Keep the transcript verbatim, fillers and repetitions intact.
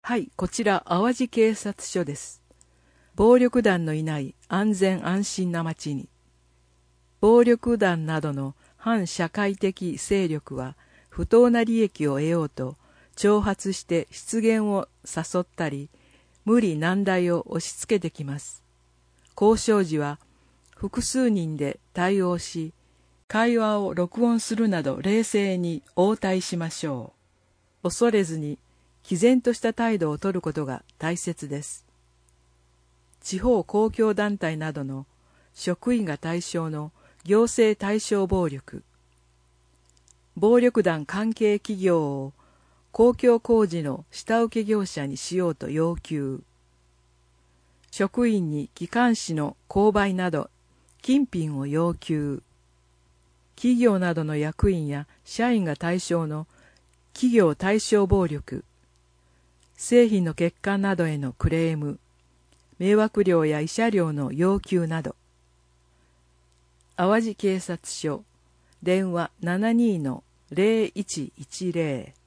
はい、こちら淡路警察署です。暴力団のいない安全安心な街に。暴力団などの反社会的勢力は不当な利益を得ようと挑発して出現を誘ったり、無理難題を押し付けてきます。交渉時は複数人で対応し、会話を録音するなど冷静に応対しましょう。恐れずに毅然とした態度を取ることが大切です。地方公共団体などの職員が対象の行政対象暴力。暴力団関係企業を公共工事の下請け業者にしようと要求。職員に機関紙の購買など金品を要求。企業などの役員や社員が対象の企業対象暴力。製品の欠陥などへのクレーム、迷惑料や慰謝料の要求など。淡路警察署、電話 ななにーのゼロいちいちゼロ